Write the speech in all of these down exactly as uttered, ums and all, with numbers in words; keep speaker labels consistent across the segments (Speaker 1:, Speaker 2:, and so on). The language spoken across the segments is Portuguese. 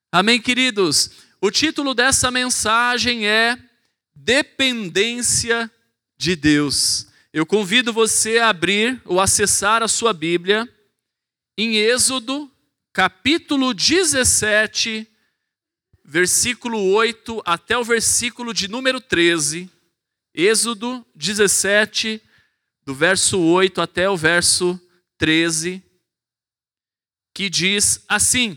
Speaker 1: Amém, queridos? O título dessa mensagem é Dependência de Deus. Eu convido você a abrir ou acessar a sua Bíblia em Êxodo, capítulo dezessete, versículo oito até o versículo de número treze. Êxodo dezessete, do verso oito até o verso treze, que diz assim: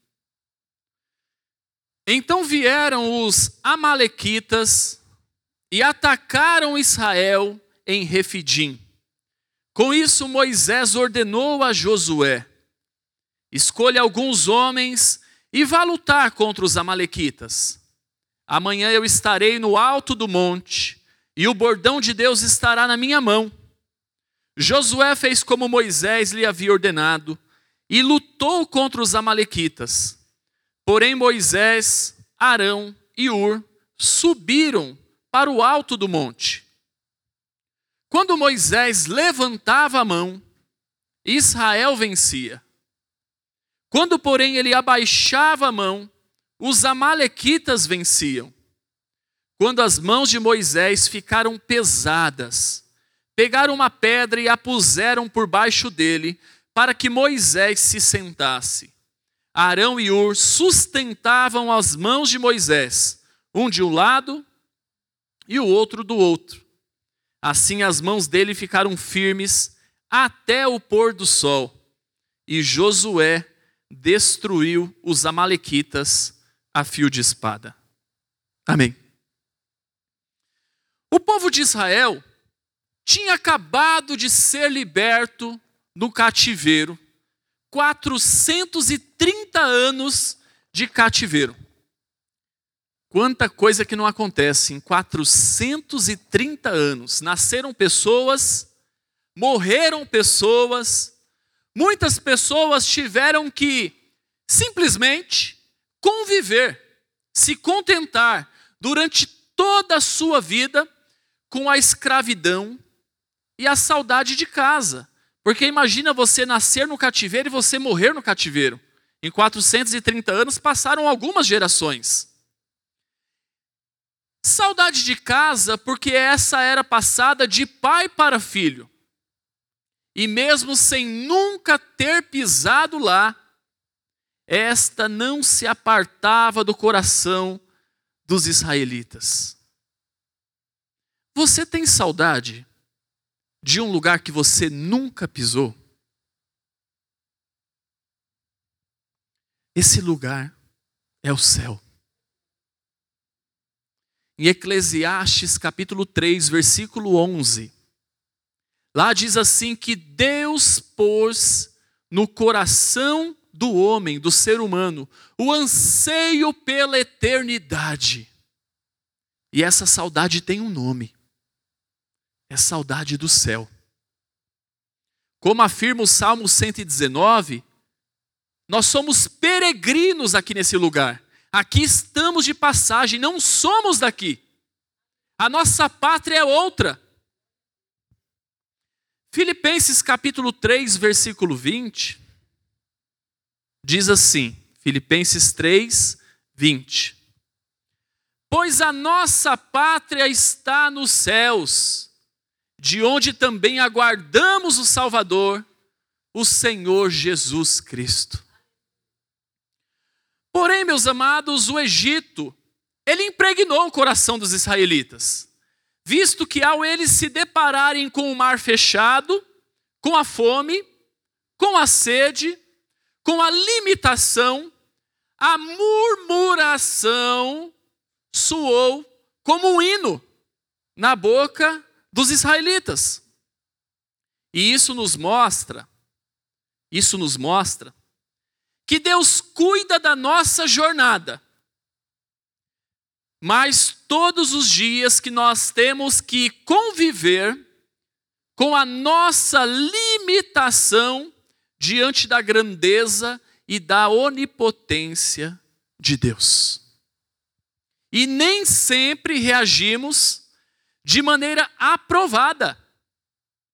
Speaker 1: Então vieram os amalequitas e atacaram Israel em Refidim. Com isso Moisés ordenou a Josué: escolha alguns homens e vá lutar contra os amalequitas. Amanhã eu estarei no alto do monte e o bordão de Deus estará na minha mão. Josué fez como Moisés lhe havia ordenado e lutou contra os amalequitas. Porém Moisés, Arão e Hur subiram para o alto do monte. Quando Moisés levantava a mão, Israel vencia. Quando, porém, ele abaixava a mão, os amalequitas venciam. Quando as mãos de Moisés ficaram pesadas, pegaram uma pedra e a puseram por baixo dele, para que Moisés se sentasse. Arão e Hur sustentavam as mãos de Moisés, um de um lado e o outro do outro. Assim as mãos dele ficaram firmes até o pôr do sol. E Josué destruiu os amalequitas a fio de espada. Amém. O povo de Israel tinha acabado de ser liberto no cativeiro. quatrocentos e trinta anos de cativeiro. Quanta coisa que não acontece em quatrocentos e trinta anos. Nasceram pessoas, morreram pessoas, muitas pessoas tiveram que simplesmente conviver, se contentar durante toda a sua vida com a escravidão e a saudade de casa. Porque imagina você nascer no cativeiro e você morrer no cativeiro. Em quatrocentos e trinta anos passaram algumas gerações. Saudade de casa porque essa era passada de pai para filho. E mesmo sem nunca ter pisado lá, esta não se apartava do coração dos israelitas. Você tem saudade de um lugar que você nunca pisou? Esse lugar é o céu. Em Eclesiastes capítulo três, versículo onze, lá diz assim que Deus pôs no coração do homem, do ser humano, o anseio pela eternidade. E essa saudade tem um nome. É saudade do céu. Como afirma o Salmo cento e dezenove, nós somos peregrinos aqui nesse lugar. Aqui estamos de passagem, não somos daqui. A nossa pátria é outra. Filipenses capítulo três, versículo vinte, diz assim, Filipenses três, vinte. Pois a nossa pátria está nos céus, de onde também aguardamos o Salvador, o Senhor Jesus Cristo. Porém, meus amados, o Egito, ele impregnou o coração dos israelitas, visto que ao eles se depararem com o mar fechado, com a fome, com a sede, com a limitação, a murmuração soou como um hino na boca dos israelitas. E isso nos mostra, isso nos mostra que Deus cuida da nossa jornada, mas todos os dias que nós temos que conviver com a nossa limitação diante da grandeza e da onipotência de Deus. E nem sempre reagimos de maneira aprovada,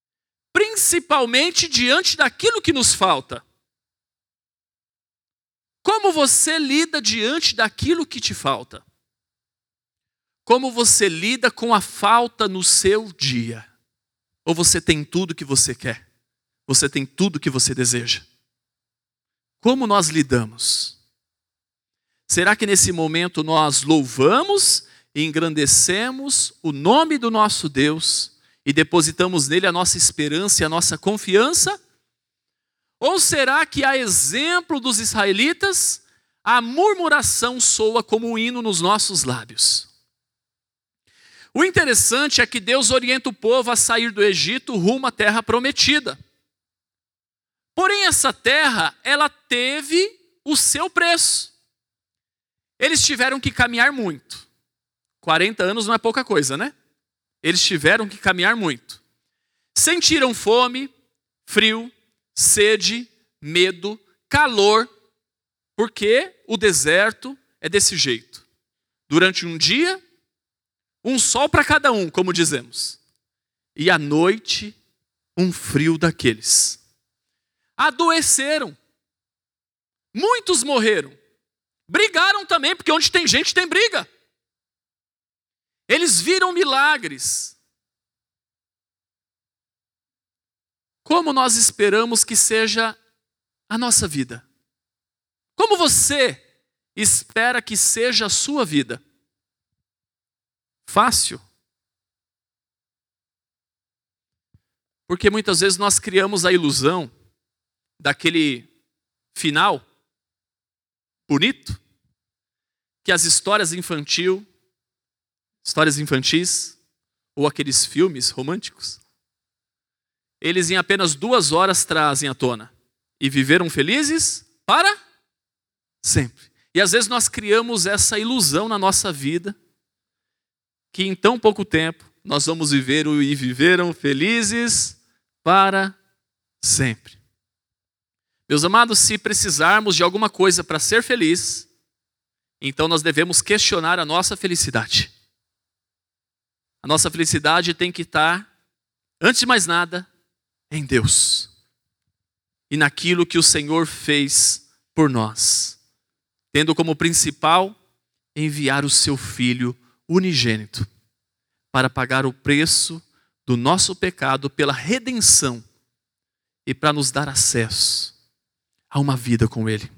Speaker 1: principalmente diante daquilo que nos falta. Como você lida diante daquilo que te falta? Como você lida com a falta no seu dia? Ou você tem tudo que você quer? Você tem tudo que você deseja? Como nós lidamos? Será que nesse momento nós louvamos e engrandecemos o nome do nosso Deus e depositamos nele a nossa esperança e a nossa confiança? Ou será que, a exemplo dos israelitas, a murmuração soa como um hino nos nossos lábios? O interessante é que Deus orienta o povo a sair do Egito rumo à terra prometida. Porém, essa terra, ela teve o seu preço. Eles tiveram que caminhar muito. quarenta anos não é pouca coisa, né? Eles tiveram que caminhar muito. Sentiram fome, frio, sede, medo, calor, porque o deserto é desse jeito. Durante um dia, um sol para cada um, como dizemos. E à noite, um frio daqueles. Adoeceram. Muitos morreram. Brigaram também, porque onde tem gente tem briga. Eles viram milagres. Como nós esperamos que seja a nossa vida? Como você espera que seja a sua vida? Fácil? Porque muitas vezes nós criamos a ilusão daquele final bonito, que as histórias infantil, histórias infantis, ou aqueles filmes românticos, eles em apenas duas horas trazem à tona. E viveram felizes para sempre. E às vezes nós criamos essa ilusão na nossa vida, que em tão pouco tempo nós vamos viver o e viveram felizes para sempre. Meus amados, se precisarmos de alguma coisa para ser feliz, então nós devemos questionar a nossa felicidade. A nossa felicidade tem que estar, antes de mais nada, em Deus. E naquilo que o Senhor fez por nós. Tendo como principal, enviar o seu Filho unigênito para pagar o preço do nosso pecado pela redenção e para nos dar acesso a uma vida com Ele.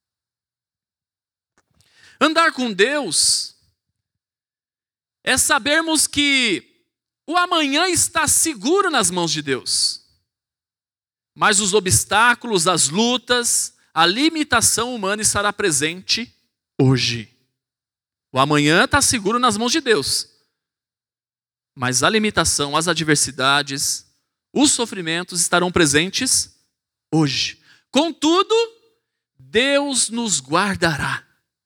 Speaker 1: Andar com Deus é sabermos que o amanhã está seguro nas mãos de Deus. Mas os obstáculos, as lutas, a limitação humana estará presente hoje. O amanhã está seguro nas mãos de Deus. Mas a limitação, as adversidades, os sofrimentos estarão presentes hoje. Contudo, Deus nos guardará.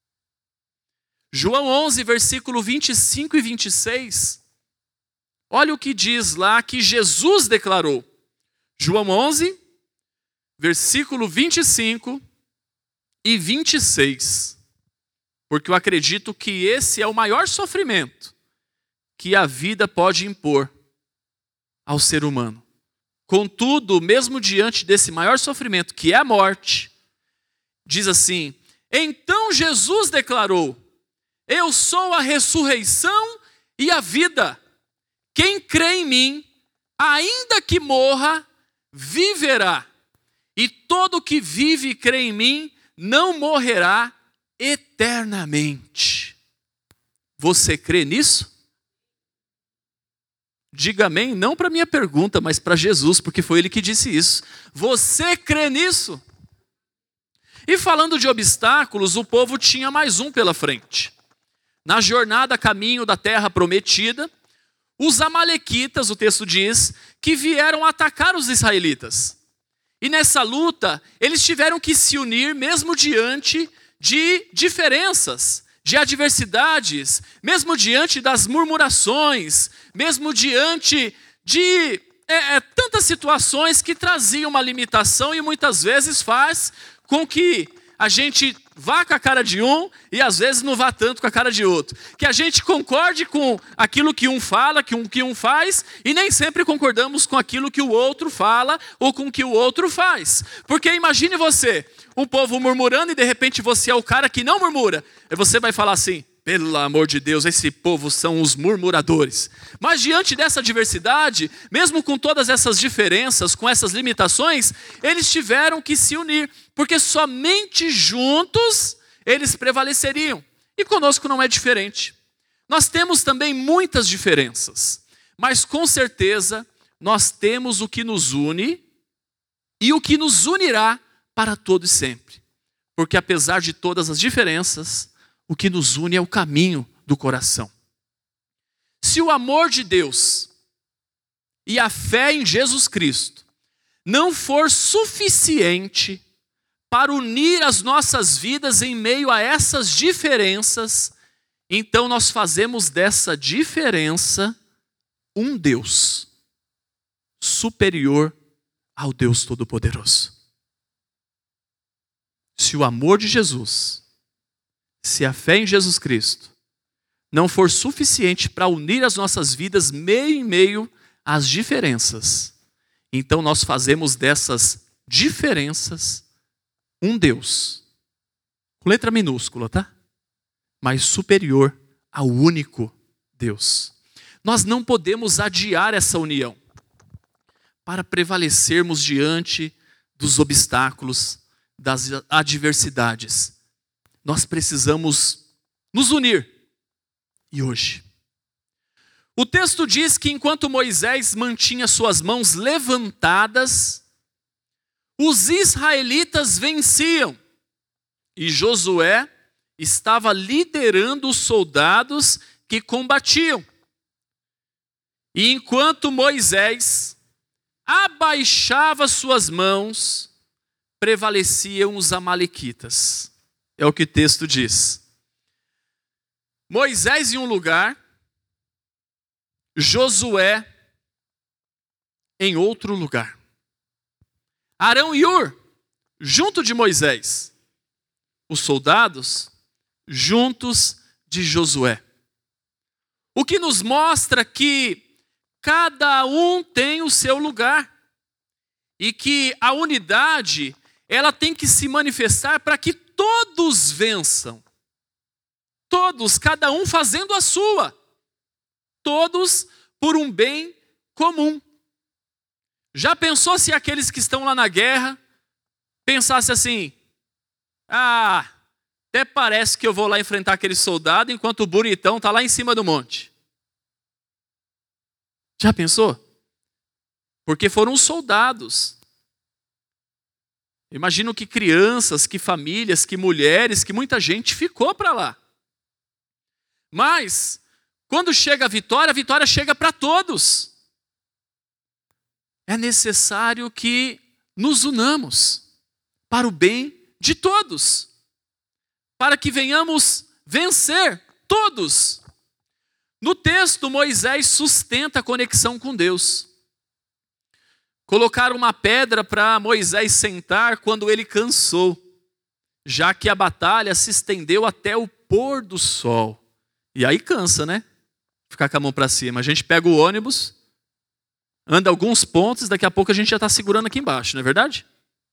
Speaker 1: João onze, versículo vinte e cinco e vinte e seis. Olha o que diz lá que Jesus declarou. João onze, versículo vinte e cinco e vinte e seis. Porque eu acredito que esse é o maior sofrimento que a vida pode impor ao ser humano. Contudo, mesmo diante desse maior sofrimento, que é a morte, diz assim: então Jesus declarou: eu sou a ressurreição e a vida. Quem crê em mim, ainda que morra, viverá. E todo que vive e crê em mim, não morrerá eternamente. Você crê nisso? Diga amém, não para minha pergunta, mas para Jesus, porque foi Ele que disse isso. Você crê nisso? E falando de obstáculos, o povo tinha mais um pela frente. Na jornada a caminho da terra prometida, os amalequitas, o texto diz, que vieram atacar os israelitas. E nessa luta, eles tiveram que se unir mesmo diante de diferenças, de adversidades, mesmo diante das murmurações, mesmo diante de é, é, tantas situações que traziam uma limitação e muitas vezes faz com que a gente vá com a cara de um e às vezes não vá tanto com a cara de outro. Que a gente concorde com aquilo que um fala, que um, que um faz, e nem sempre concordamos com aquilo que o outro fala ou com o que o outro faz. Porque imagine você, um povo murmurando e de repente você é o cara que não murmura. E você vai falar assim, pelo amor de Deus, esse povo são os murmuradores. Mas diante dessa diversidade, mesmo com todas essas diferenças, com essas limitações, eles tiveram que se unir, porque somente juntos eles prevaleceriam. E conosco não é diferente. Nós temos também muitas diferenças, mas com certeza nós temos o que nos une e o que nos unirá para todo e sempre. Porque apesar de todas as diferenças, o que nos une é o caminho do coração. Se o amor de Deus e a fé em Jesus Cristo não for suficiente para unir as nossas vidas em meio a essas diferenças, então nós fazemos dessa diferença um Deus superior ao Deus Todo-Poderoso. Se o amor de Jesus, se a fé em Jesus Cristo não for suficiente para unir as nossas vidas meio em meio às diferenças, então nós fazemos dessas diferenças um Deus, com letra minúscula, tá? Mas superior ao único Deus. Nós não podemos adiar essa união para prevalecermos diante dos obstáculos, das adversidades. Nós precisamos nos unir. E hoje? O texto diz que enquanto Moisés mantinha suas mãos levantadas, os israelitas venciam. E Josué estava liderando os soldados que combatiam. E enquanto Moisés abaixava suas mãos, prevaleciam os amalequitas. É o que o texto diz. Moisés em um lugar, Josué em outro lugar. Arão e Ur, junto de Moisés. Os soldados, juntos de Josué. O que nos mostra que cada um tem o seu lugar. E que a unidade, ela tem que se manifestar para que todos vençam. Todos, cada um fazendo a sua. Todos por um bem comum. Já pensou se aqueles que estão lá na guerra pensassem assim, ah, até parece que eu vou lá enfrentar aquele soldado enquanto o bonitão está lá em cima do monte. Já pensou? Porque foram os soldados. Imagino que crianças, que famílias, que mulheres, que muita gente ficou para lá. Mas, quando chega a vitória, a vitória chega para todos. É necessário que nos unamos para o bem de todos. Para que venhamos vencer todos. No texto, Moisés sustenta a conexão com Deus. Colocaram uma pedra para Moisés sentar quando ele cansou, já que a batalha se estendeu até o pôr do sol. E aí cansa, né? Ficar com a mão para cima. A gente pega o ônibus, anda alguns pontos, daqui a pouco a gente já está segurando aqui embaixo, não é verdade?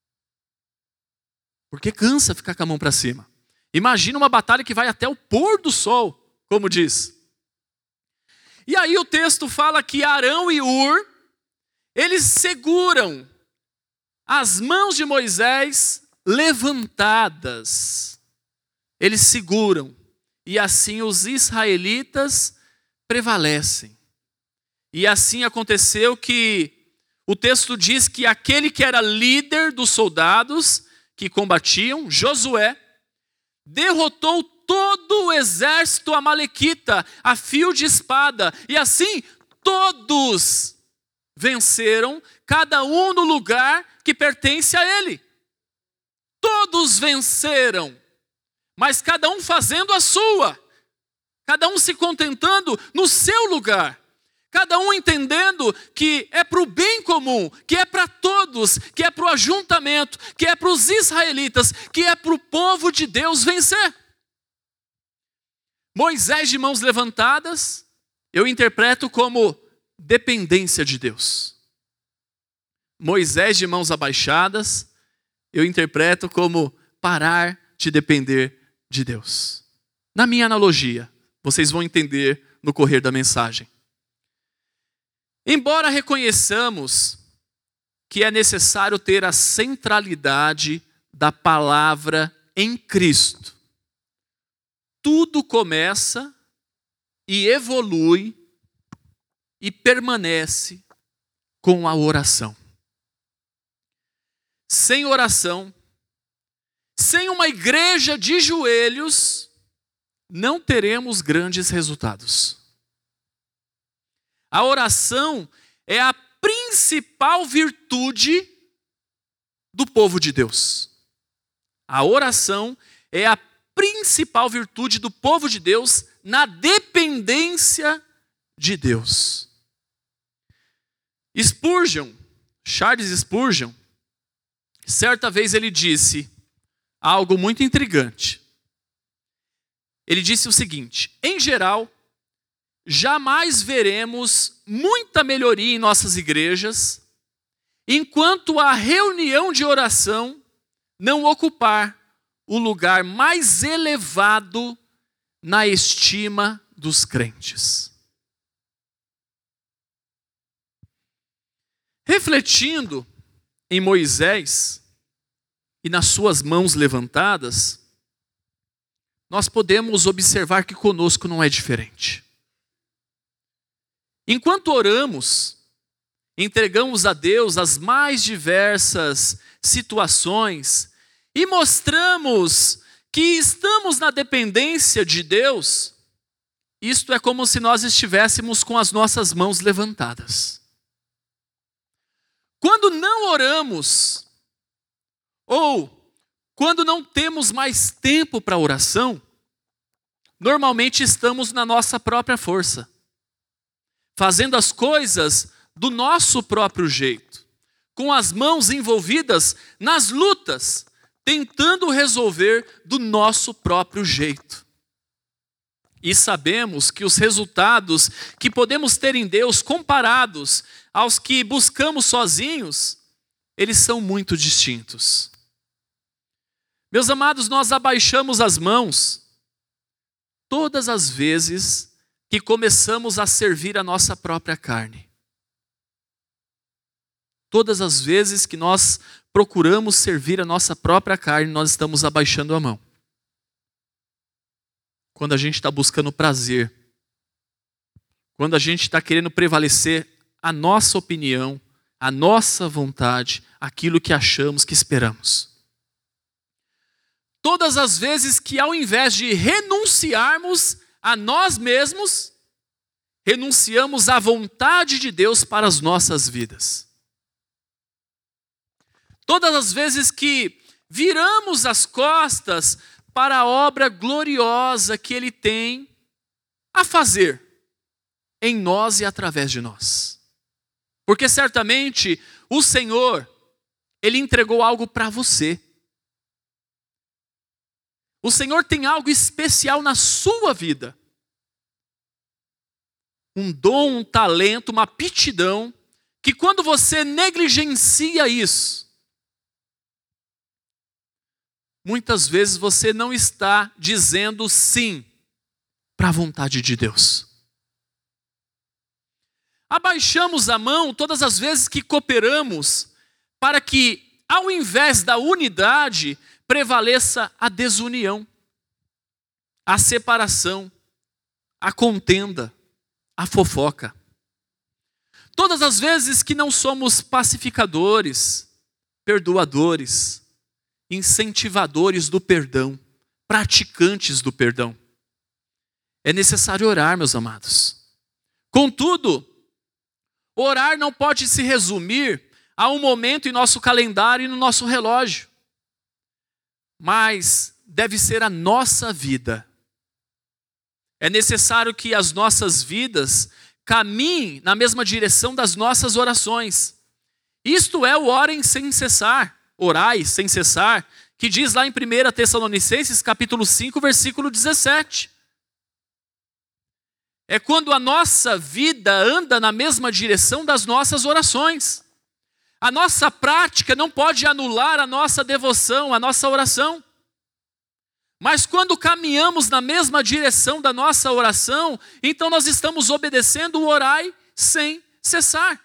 Speaker 1: Porque cansa ficar com a mão para cima. Imagina uma batalha que vai até o pôr do sol, como diz. E aí o texto fala que Arão e Ur, eles seguram as mãos de Moisés levantadas. Eles seguram. E assim os israelitas prevalecem. E assim aconteceu que o texto diz que aquele que era líder dos soldados que combatiam, Josué, derrotou todo o exército amalequita a fio de espada. E assim todos venceram, cada um no lugar que pertence a ele. Todos venceram, mas cada um fazendo a sua. Cada um se contentando no seu lugar. Cada um entendendo que é para o bem comum, que é para todos, que é para o ajuntamento, que é para os israelitas, que é para o povo de Deus vencer. Moisés de mãos levantadas, eu interpreto como dependência de Deus. Moisés de mãos abaixadas, eu interpreto como parar de depender de Deus. Na minha analogia, vocês vão entender no correr da mensagem. Embora reconheçamos que é necessário ter a centralidade da palavra em Cristo, tudo começa e evolui e permanece com a oração. Sem oração, sem uma igreja de joelhos, não teremos grandes resultados. A oração é a principal virtude do povo de Deus. A oração é a principal virtude do povo de Deus na dependência de Deus. Spurgeon, Charles Spurgeon, certa vez ele disse algo muito intrigante. Ele disse o seguinte: em geral, jamais veremos muita melhoria em nossas igrejas enquanto a reunião de oração não ocupar o lugar mais elevado na estima dos crentes. Refletindo em Moisés e nas suas mãos levantadas, nós podemos observar que conosco não é diferente. Enquanto oramos, entregamos a Deus as mais diversas situações e mostramos que estamos na dependência de Deus, isto é como se nós estivéssemos com as nossas mãos levantadas. Quando não oramos, ou quando não temos mais tempo para oração, normalmente estamos na nossa própria força, fazendo as coisas do nosso próprio jeito, com as mãos envolvidas nas lutas, tentando resolver do nosso próprio jeito. E sabemos que os resultados que podemos ter em Deus comparados aos que buscamos sozinhos, eles são muito distintos. Meus amados, nós abaixamos as mãos todas as vezes que começamos a servir a nossa própria carne. Todas as vezes que nós procuramos servir a nossa própria carne, nós estamos abaixando a mão. Quando a gente está buscando prazer, quando a gente está querendo prevalecer a nossa opinião, a nossa vontade, aquilo que achamos, que esperamos. Todas as vezes que ao invés de renunciarmos a nós mesmos, renunciamos à vontade de Deus para as nossas vidas. Todas as vezes que viramos as costas para a obra gloriosa que Ele tem a fazer em nós e através de nós. Porque certamente o Senhor, Ele entregou algo para você. O Senhor tem algo especial na sua vida. Um dom, um talento, uma aptidão, que quando você negligencia isso, muitas vezes você não está dizendo sim para a vontade de Deus. Abaixamos a mão todas as vezes que cooperamos para que, ao invés da unidade, prevaleça a desunião, a separação, a contenda, a fofoca. Todas as vezes que não somos pacificadores, perdoadores, incentivadores do perdão, praticantes do perdão. É necessário orar, meus amados. Contudo, orar não pode se resumir a um momento em nosso calendário e no nosso relógio. Mas deve ser a nossa vida. É necessário que as nossas vidas caminhe na mesma direção das nossas orações. Isto é o orem sem cessar, orai sem cessar, que diz lá em primeira Tessalonicenses, capítulo cinco, versículo dezessete. É quando a nossa vida anda na mesma direção das nossas orações. A nossa prática não pode anular a nossa devoção, a nossa oração. Mas quando caminhamos na mesma direção da nossa oração, então nós estamos obedecendo o orai sem cessar.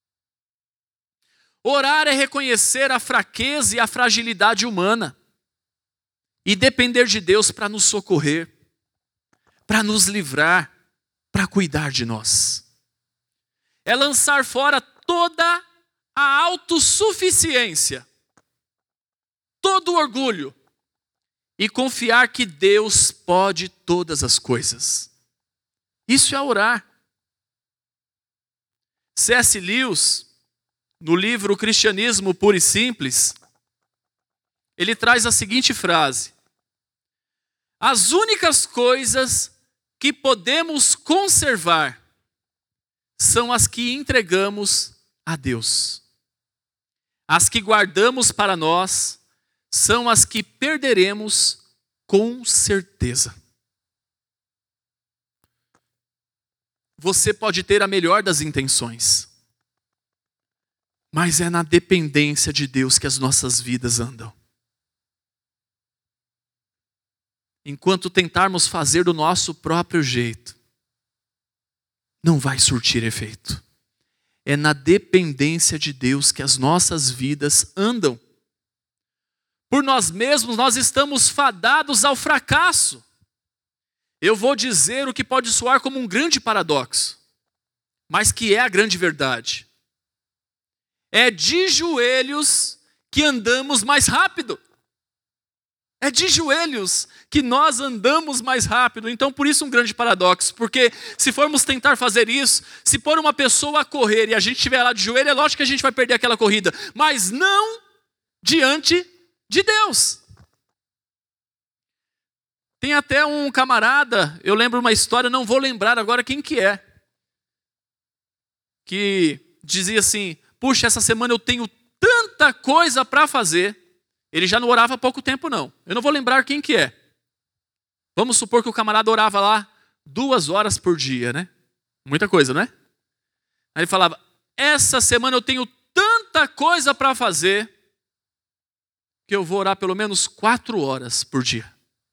Speaker 1: Orar é reconhecer a fraqueza e a fragilidade humana e depender de Deus para nos socorrer, para nos livrar, para cuidar de nós. É lançar fora toda a autossuficiência, todo o orgulho e confiar que Deus pode todas as coisas. Isso é orar. C S Lewis, no livro Cristianismo Puro e Simples, ele traz a seguinte frase: as únicas coisas que podemos conservar são as que entregamos a Deus. As que guardamos para nós são as que perderemos com certeza. Você pode ter a melhor das intenções, mas é na dependência de Deus que as nossas vidas andam. Enquanto tentarmos fazer do nosso próprio jeito, não vai surtir efeito. É na dependência de Deus que as nossas vidas andam. Por nós mesmos, nós estamos fadados ao fracasso. Eu vou dizer o que pode soar como um grande paradoxo, mas que é a grande verdade. É de joelhos que andamos mais rápido. É de joelhos que nós andamos mais rápido. Então, por isso um grande paradoxo. Porque se formos tentar fazer isso, se pôr uma pessoa a correr e a gente estiver lá de joelho, é lógico que a gente vai perder aquela corrida. Mas não diante de Deus. Tem até um camarada, eu lembro uma história, não vou lembrar agora quem que é, que dizia assim: puxa, essa semana eu tenho tanta coisa para fazer. Ele já não orava há pouco tempo, não. Eu não vou lembrar quem que é. Vamos supor que o camarada orava lá duas horas por dia, né? Muita coisa, não é? Aí ele falava: essa semana eu tenho tanta coisa para fazer que eu vou orar pelo menos quatro horas por dia.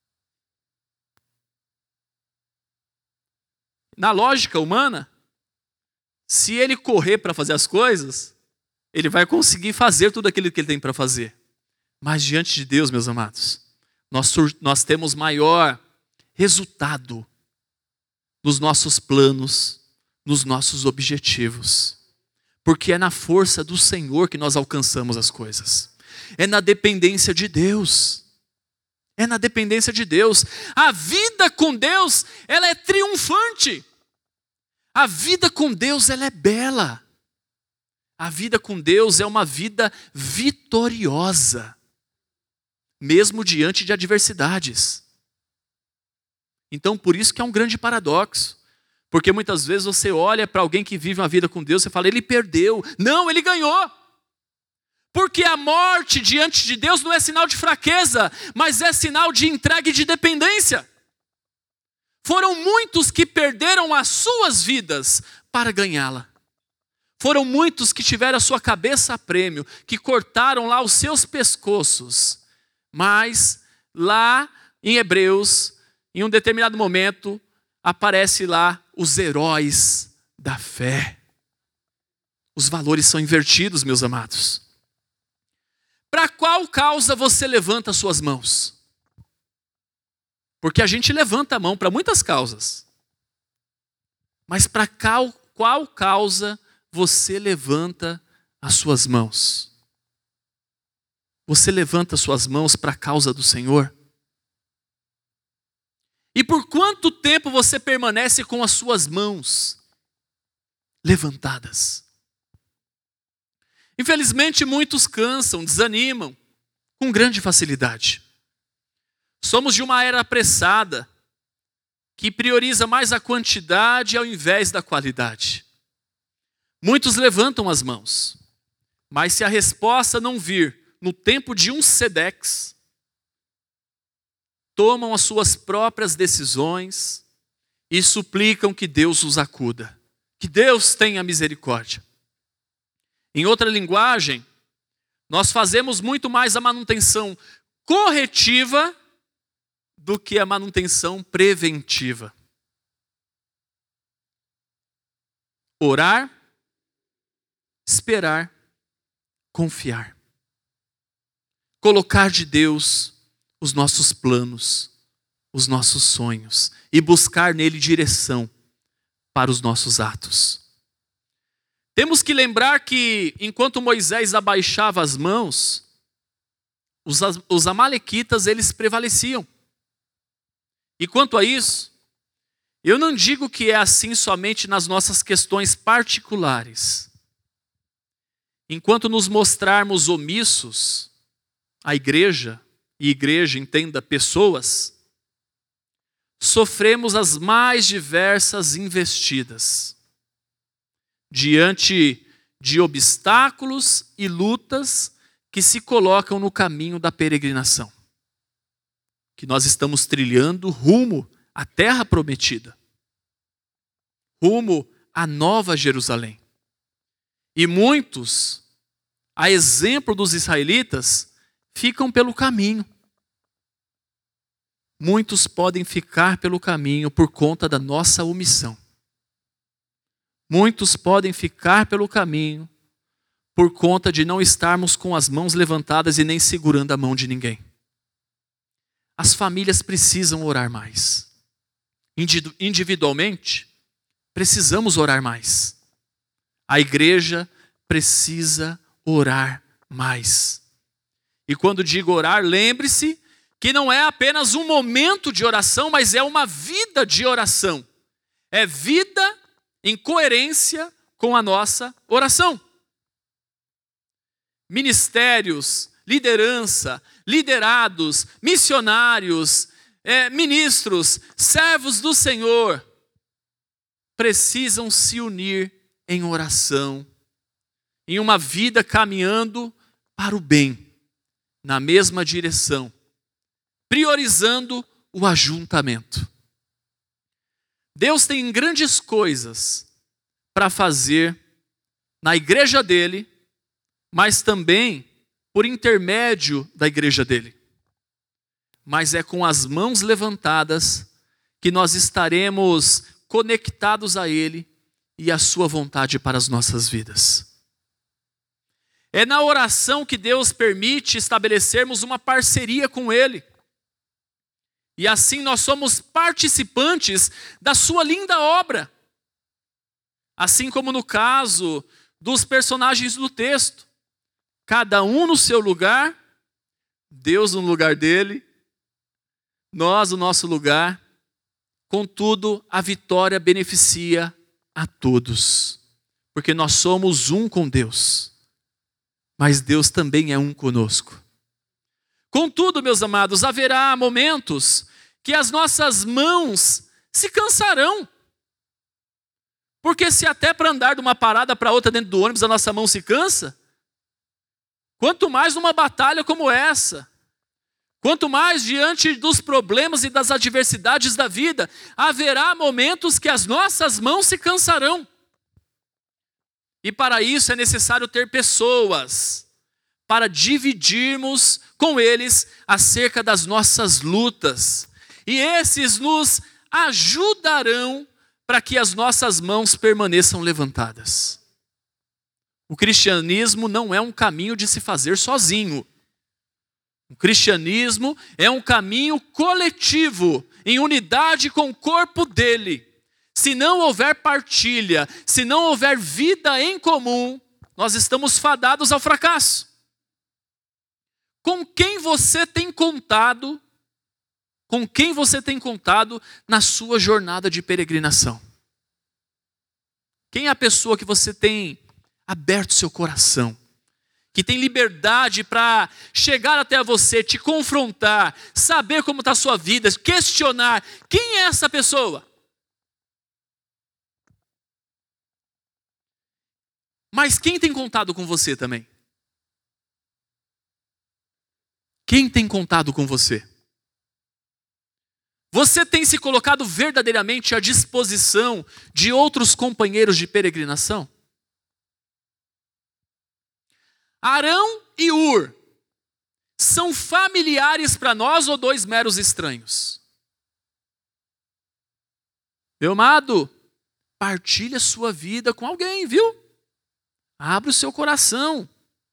Speaker 1: Na lógica humana, se ele correr para fazer as coisas, ele vai conseguir fazer tudo aquilo que ele tem para fazer. Mas diante de Deus, meus amados, nós, nós temos maior resultado nos nossos planos, nos nossos objetivos. Porque é na força do Senhor que nós alcançamos as coisas. É na dependência de Deus. É na dependência de Deus. A vida com Deus, ela é triunfante. A vida com Deus, ela é bela. A vida com Deus é uma vida vitoriosa, mesmo diante de adversidades. Então, por isso que é um grande paradoxo. Porque muitas vezes você olha para alguém que vive uma vida com Deus e fala: ele perdeu. Não, ele ganhou. Porque a morte diante de Deus não é sinal de fraqueza, mas é sinal de entrega e de dependência. Foram muitos que perderam as suas vidas para ganhá-la. Foram muitos que tiveram a sua cabeça a prêmio, que cortaram lá os seus pescoços. Mas lá em Hebreus, em um determinado momento, aparece lá os heróis da fé. Os valores são invertidos, meus amados. Para qual causa você levanta as suas mãos? Porque a gente levanta a mão para muitas causas. Mas para qual, qual causa você levanta as suas mãos? Você levanta as suas mãos para a causa do Senhor? E por quanto tempo você permanece com as suas mãos levantadas? Infelizmente, muitos cansam, desanimam com grande facilidade. Somos de uma era apressada, que prioriza mais a quantidade ao invés da qualidade. Muitos levantam as mãos, mas se a resposta não vir no tempo de um sedex, tomam as suas próprias decisões e suplicam que Deus os acuda, que Deus tenha misericórdia. Em outra linguagem, nós fazemos muito mais a manutenção corretiva do que a manutenção preventiva. Orar, esperar, confiar. Colocar de Deus os nossos planos, os nossos sonhos e buscar nele direção para os nossos atos. Temos que lembrar que enquanto Moisés abaixava as mãos, os, os amalequitas eles prevaleciam. E quanto a isso, eu não digo que é assim somente nas nossas questões particulares. Enquanto nos mostrarmos omissos, a igreja, e igreja entenda pessoas, sofremos as mais diversas investidas diante de obstáculos e lutas que se colocam no caminho da peregrinação, que nós estamos trilhando rumo à terra prometida, rumo à Nova Jerusalém. E muitos, a exemplo dos israelitas, ficam pelo caminho. Muitos podem ficar pelo caminho por conta da nossa omissão. Muitos podem ficar pelo caminho por conta de não estarmos com as mãos levantadas e nem segurando a mão de ninguém. As famílias precisam orar mais. Individualmente, precisamos orar mais. A igreja precisa orar mais. E quando digo orar, lembre-se que não é apenas um momento de oração, mas é uma vida de oração. É vida em coerência com a nossa oração. Ministérios, liderança, liderados, missionários, é, ministros, servos do Senhor, precisam se unir em oração, em uma vida caminhando para o bem, na mesma direção, priorizando o ajuntamento. Deus tem grandes coisas para fazer na igreja dele, mas também por intermédio da igreja dele. Mas é com as mãos levantadas que nós estaremos conectados a ele e à sua vontade para as nossas vidas. É na oração que Deus permite estabelecermos uma parceria com ele. E assim nós somos participantes da sua linda obra. Assim como no caso dos personagens do texto. Cada um no seu lugar, Deus no lugar dele, nós no nosso lugar. Contudo, a vitória beneficia a todos. Porque nós somos um com Deus. Mas Deus também é um conosco. Contudo, meus amados, haverá momentos que as nossas mãos se cansarão. Porque se até para andar de uma parada para outra dentro do ônibus a nossa mão se cansa, quanto mais numa batalha como essa, quanto mais diante dos problemas e das adversidades da vida, haverá momentos que as nossas mãos se cansarão. E para isso é necessário ter pessoas para dividirmos com eles acerca das nossas lutas. E esses nos ajudarão para que as nossas mãos permaneçam levantadas. O cristianismo não é um caminho de se fazer sozinho. O cristianismo é um caminho coletivo, em unidade com o corpo dele. Se não houver partilha, se não houver vida em comum, nós estamos fadados ao fracasso. Com quem você tem contado, com quem você tem contado na sua jornada de peregrinação? Quem é a pessoa que você tem aberto seu coração? que tem liberdade para chegar até você, te confrontar, saber como está a sua vida, questionar. Quem é essa pessoa? Mas quem tem contado com você também? Quem tem contado com você? Você tem se colocado verdadeiramente à disposição de outros companheiros de peregrinação? Arão e Ur são familiares para nós ou dois meros estranhos? Meu amado, partilha sua vida com alguém, viu? Abre o seu coração.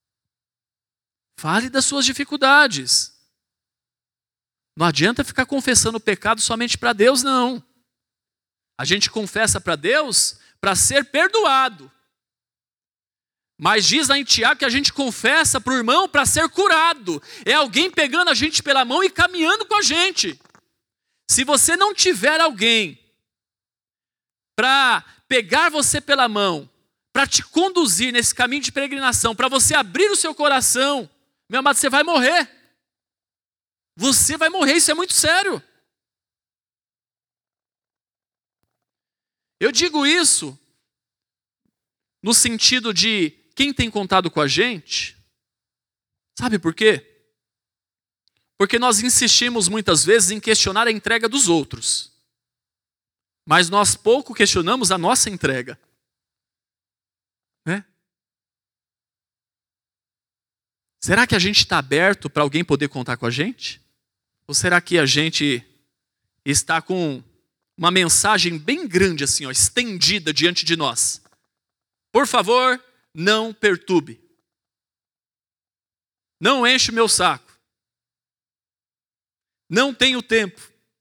Speaker 1: Fale das suas dificuldades. Não adianta ficar confessando o pecado somente para Deus, não. A gente confessa para Deus para ser perdoado. Mas diz lá em Tiago que a gente confessa para o irmão para ser curado. É alguém pegando a gente pela mão e caminhando com a gente. Se você não tiver alguém para pegar você pela mão, para te conduzir nesse caminho de peregrinação, para você abrir o seu coração, meu amado, você vai morrer. Você vai morrer, isso é muito sério. Eu digo isso no sentido de quem tem contado com a gente. Sabe por quê? Porque nós insistimos muitas vezes em questionar a entrega dos outros. Mas nós pouco questionamos a nossa entrega. Né? Será que a gente está aberto para alguém poder contar com a gente? Ou será que a gente está com uma mensagem bem grande assim, ó, estendida diante de nós? Por favor, não perturbe. Não enche o meu saco. Não tenho tempo.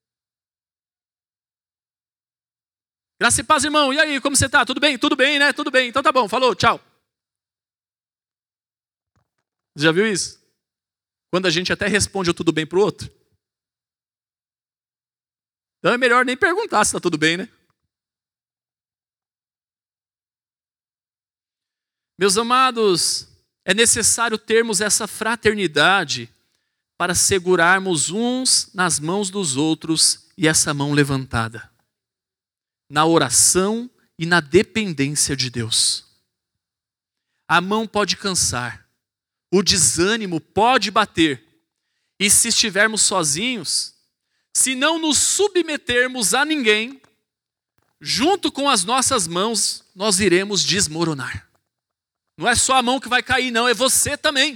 Speaker 1: Graça e paz, irmão. E aí, como você está? Tudo bem? Tudo bem, né? Tudo bem. Então tá bom. Falou, tchau. Já viu isso? Quando a gente até responde o tudo bem pro outro. Então é melhor nem perguntar se está tudo bem, né? Meus amados, é necessário termos essa fraternidade para segurarmos uns nas mãos dos outros e essa mão levantada. Na oração e na dependência de Deus. A mão pode cansar. O desânimo pode bater. E se estivermos sozinhos, se não nos submetermos a ninguém, junto com as nossas mãos, nós iremos desmoronar. Não é só a mão que vai cair, não, é você também.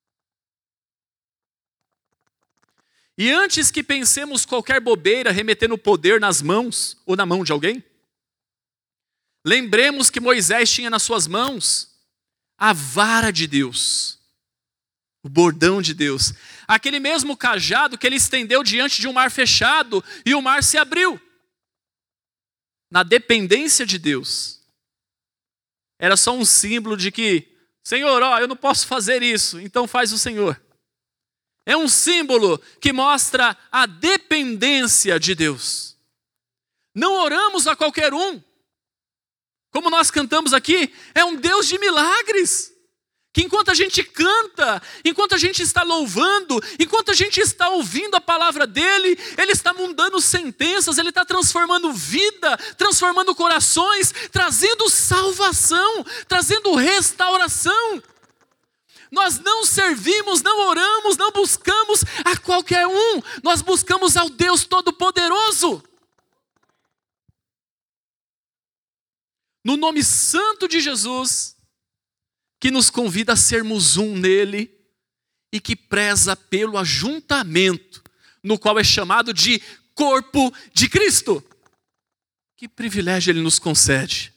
Speaker 1: E antes que pensemos qualquer bobeira remetendo o poder nas mãos ou na mão de alguém, lembremos que Moisés tinha nas suas mãos a vara de Deus, o bordão de Deus, aquele mesmo cajado que ele estendeu diante de um mar fechado e o mar se abriu. Na dependência de Deus. Era só um símbolo de que, Senhor, ó, eu não posso fazer isso, então faz o Senhor. É um símbolo que mostra a dependência de Deus. Não oramos a qualquer um. Como nós cantamos aqui, é um Deus de milagres. Que enquanto a gente canta, enquanto a gente está louvando, enquanto a gente está ouvindo a palavra dele, ele está mudando sentenças, ele está transformando vida, transformando corações, trazendo salvação, trazendo restauração. Nós não servimos, não oramos, não buscamos a qualquer um, nós buscamos ao Deus Todo-Poderoso. No nome santo de Jesus, que nos convida a sermos um nele e que preza pelo ajuntamento, no qual é chamado de corpo de Cristo. Que privilégio ele nos concede.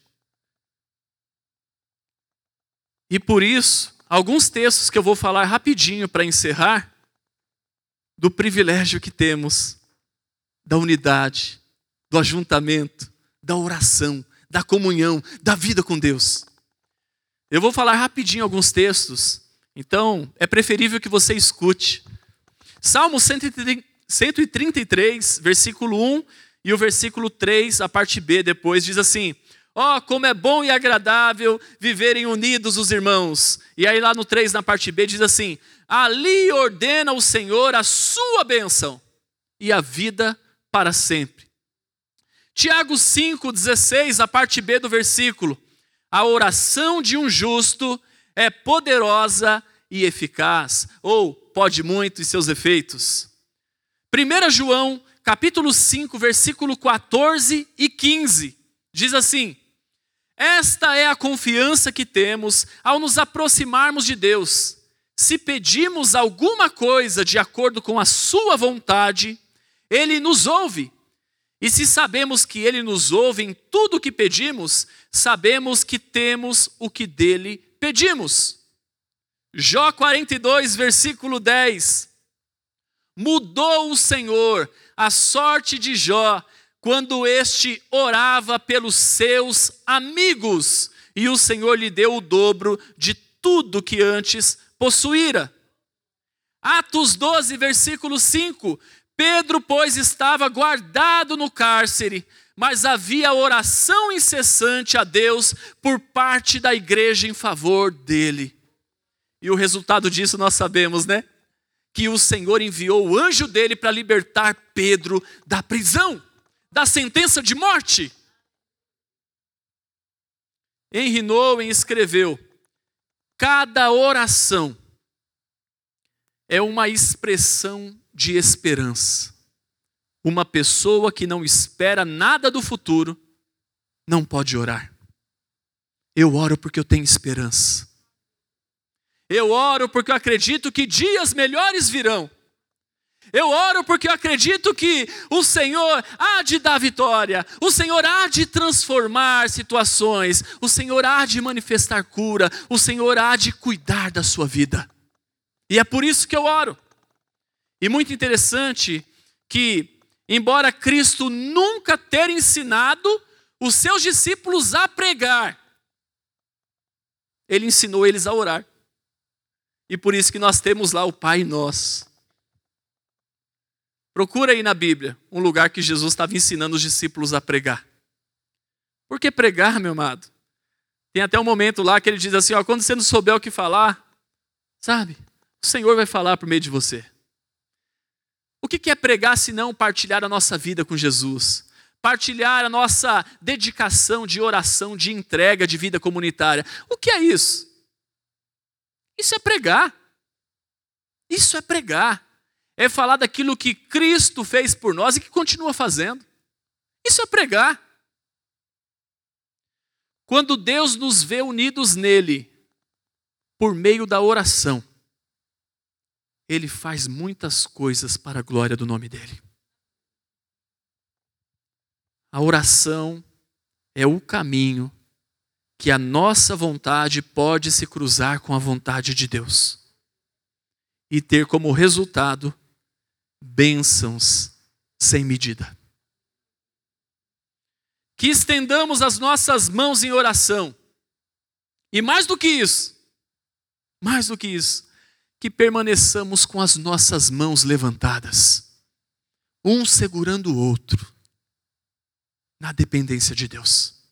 Speaker 1: E por isso, alguns textos que eu vou falar rapidinho para encerrar, do privilégio que temos da unidade, do ajuntamento, da oração, da comunhão, da vida com Deus. Eu vou falar rapidinho alguns textos, então é preferível que você escute. Salmo cento e trinta e três, versículo um e o versículo três, a parte B depois, diz assim: Ó, oh, como é bom e agradável viverem unidos os irmãos. E aí lá no três, na parte B, diz assim: ali ordena o Senhor a sua bênção e a vida para sempre. Tiago cinco, dezesseis, a parte B do versículo: a oração de um justo é poderosa e eficaz, ou pode muito em seus efeitos. primeiro João, capítulo cinco, versículo quatorze e quinze, diz assim: esta é a confiança que temos ao nos aproximarmos de Deus. Se pedimos alguma coisa de acordo com a sua vontade, Ele nos ouve. E se sabemos que Ele nos ouve em tudo o que pedimos, sabemos que temos o que dele pedimos. Jó quarenta e dois, versículo dez. Mudou o Senhor a sorte de Jó, quando este orava pelos seus amigos, e o Senhor lhe deu o dobro de tudo que antes possuíra. Atos doze, versículo cinco. Pedro, pois, estava guardado no cárcere, mas havia oração incessante a Deus por parte da igreja em favor dele. E o resultado disso nós sabemos, né? Que o Senhor enviou o anjo dele para libertar Pedro da prisão, da sentença de morte. Henry Nouwen escreveu: cada oração é uma expressão de esperança. Uma pessoa que não espera nada do futuro não pode orar. Eu oro porque eu tenho esperança. Eu oro porque eu acredito que dias melhores virão. Eu oro porque eu acredito que o Senhor há de dar vitória. O Senhor há de transformar situações. O Senhor há de manifestar cura. O Senhor há de cuidar da sua vida. E é por isso que eu oro. E muito interessante que, embora Cristo nunca ter ensinado os seus discípulos a pregar, Ele ensinou eles a orar. E por isso que nós temos lá o Pai Nosso. Procura aí na Bíblia um lugar que Jesus estava ensinando os discípulos a pregar. Por que pregar, meu amado? Tem até um momento lá que ele diz assim, ó, quando você não souber o que falar, sabe, o Senhor vai falar por meio de você. O que é pregar se não partilhar a nossa vida com Jesus? Partilhar a nossa dedicação de oração, de entrega, de vida comunitária. O que é isso? Isso é pregar. Isso é pregar. É falar daquilo que Cristo fez por nós e que continua fazendo. Isso é pregar. Quando Deus nos vê unidos nele, por meio da oração, Ele faz muitas coisas para a glória do nome dele. A oração é o caminho que a nossa vontade pode se cruzar com a vontade de Deus e ter como resultado bênçãos sem medida. Que estendamos as nossas mãos em oração. E mais do que isso, mais do que isso, que permaneçamos com as nossas mãos levantadas, um segurando o outro, na dependência de Deus.